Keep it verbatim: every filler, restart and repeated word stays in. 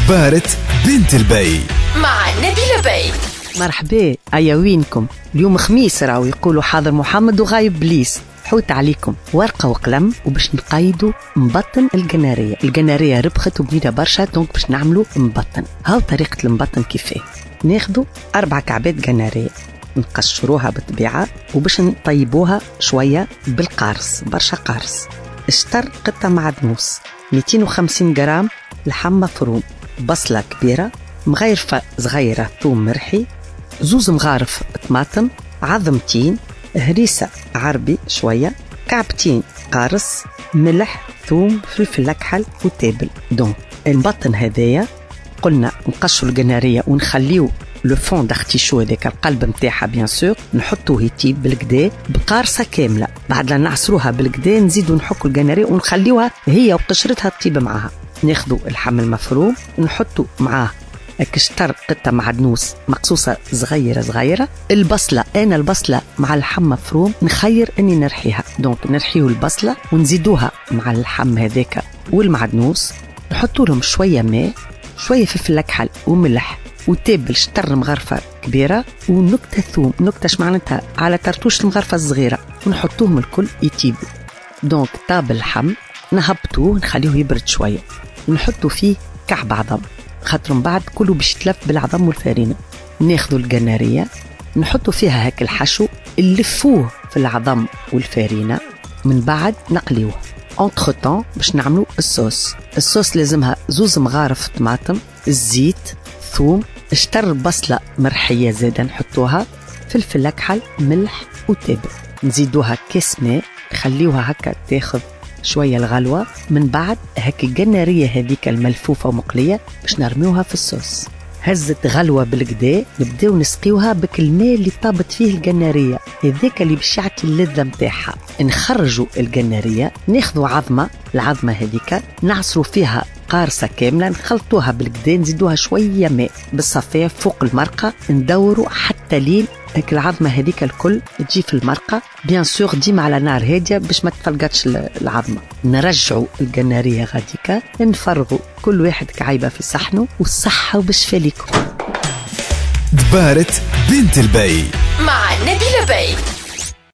دبارة بنت البي مع نبيلة بي. مرحبا، أيا وينكم؟ اليوم خميس راهو يقولوا حاضر محمد وغايب بليس. حوت عليكم ورقة وقلم وباش نقايدوا مبطن الجنارية. الجنارية ربخت وبنينا برشا، دونك باش نعملوا مبطن. هاو طريقة المبطن كيفاه: ناخدوا أربع كعبات جنارية نقشروها بالطبيعة وباش نطيبوها شوية بالقارص، برشا قارص. اشتر قطة معدنوس، مئتين وخمسين جرام لحم مفروم، بصلة كبيرة مغيرفة صغيرة، ثوم مرحي، زوز مغارف طماطم، عظمتين، هريسة عربي شوية، كعبتين قارص، ملح، ثوم، فلفل أكحل وتابل. دون المبطن هذايا قلنا نقشوا الجنارية ونخليو لو فون داختيشو هذاك القلب متاعها بيان سور، نحطوه يطيب بالكدا بقارصة كاملة. بعد لا نعصروها بالكدا نزيدو نحكوا الجنارية ونخليوها هي وقشرتها تطيب معها. ناخدو اللحم المفروم نحطو معاه كشتر قطة معدنوس مقصوصة صغيرة صغيرة. البصلة، أنا البصلة مع اللحم مفروم نخير أني نرحيها، دونك نرحيو البصلة ونزيدوها مع اللحم هذاك والمعدنوس، نحطو لهم شوية ماء، شوية فلفل أكحل وملح وتابل شطر مغرفة كبيرة ونكتة ثوم، نكتة شمعنتها على ترتوش المغرفة الصغيرة، ونحطوهم الكل يتيبوا. دونك طاب اللحم نهبطوه نخليه يبرد شوية، نحطو فيه كعب عظم، خاطر من بعد كله باش يتلف بالعظم والفارينة. ناخذوا الجنارية نحطوا فيها هاك الحشو، نلفوه في العظم والفارينة، من بعد نقليوه. انتر طون باش نعملوا الصوص. الصوص لازمها زوز مغارف طماطم، الزيت، ثوم، اشتر بصلة مرحية زادة نحطوها، فلفل أكحل، ملح وتابل. نزيدوها كاس ماء، نخليوها هكا تاخذ شوية الغلوة. من بعد هكا الجنارية هذيك الملفوفة ومقلية باش نرميوها في الصوص. هزت غلوة بالكدا نبداو نسقيوها بك الماء اللي طابت فيه الجنارية هذاك اللي باش يعطي اللذة متاعها. نخرجوا الجنارية، ناخذوا عظمة، العظمة هذيك نعصروا فيها قارصة كاملة، نخلطوها بالكدا، نزيدوها شوية ماء بالصفاء فوق المرقة، ندوروا حتى لين هيك العظمة هذيك الكل تجي في المرقة. بيان سور ديما على نار هادية باش ما تفلقتش العظمة. نرجعوا الجنارية غاديكا، نفرغوا كل واحد كعيبة في صحنه، والصحة وبالشفاء ليكم. دبارة بنت البي مع نبيلة بي.